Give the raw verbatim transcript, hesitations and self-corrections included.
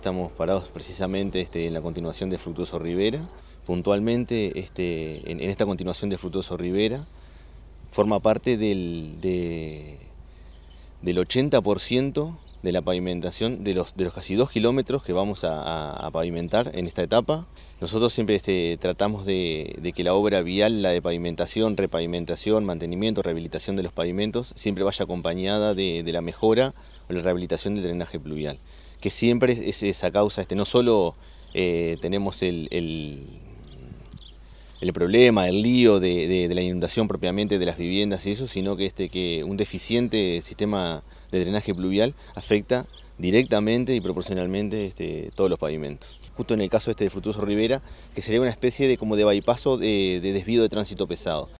estamos parados precisamente este, en la continuación de Fructuoso Rivera. Puntualmente, este, en, en esta continuación de Fructuoso Rivera, forma parte del, de, del ochenta por ciento de la pavimentación de los, de los casi dos kilómetros que vamos a, a, a pavimentar en esta etapa. Nosotros siempre este, tratamos de, de que la obra vial, la de pavimentación, repavimentación, mantenimiento, rehabilitación de los pavimentos, siempre vaya acompañada de, de la mejora o la rehabilitación del drenaje pluvial, que siempre es esa causa. Este, no solo eh, tenemos el, el, el problema, el lío de, de, de la inundación propiamente de las viviendas y eso, sino que, este, que un deficiente sistema de drenaje pluvial afecta directamente y proporcionalmente este, todos los pavimentos. Justo en el caso este de Fructuoso Rivera, que sería una especie de como de bypasso de, de desvío de tránsito pesado.